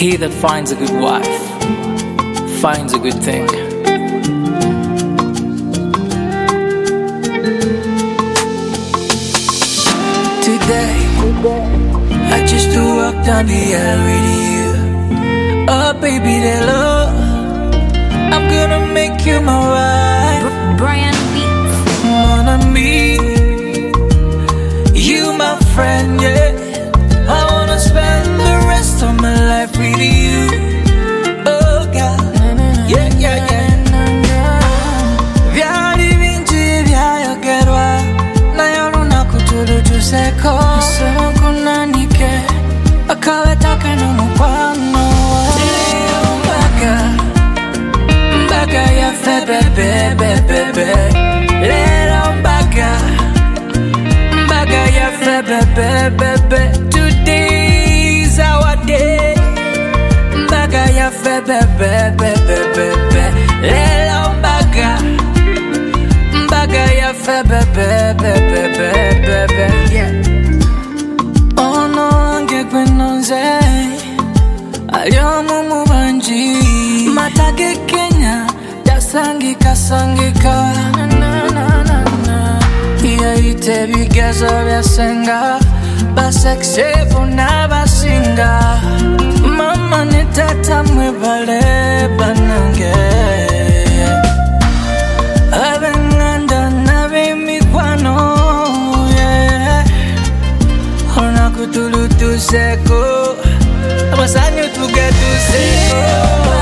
He that finds a good wife finds a good thing. Today, I just walk down the aisle with you. Oh baby, that love, I'm gonna make you my wife. Brian Beats. Mon ami, you my friend, yeah. I wanna spend the rest of my life with you. Oh God, yeah, yeah, yeah. Vyari vinci vya gerwa, na yoluna kutulu juseko. Sema kuna nike, akawe taka no mukwano. Mbaga ya fe bebe bebe. Lero mbaga ya fe bebe bebe. Today's our day. Mbaga ya fe bebe bebe. Lero mbaga ya fe bebe bebe. Yeah. Ono ange kwenonze aliomu mubanji matage Kenya dasangika iya ite bigezo byasenga basekse bona basinga mama ne tata mwebale banange abenganda nabe mikwano yeah ona kutulu tuseko abasanyo tugetuseko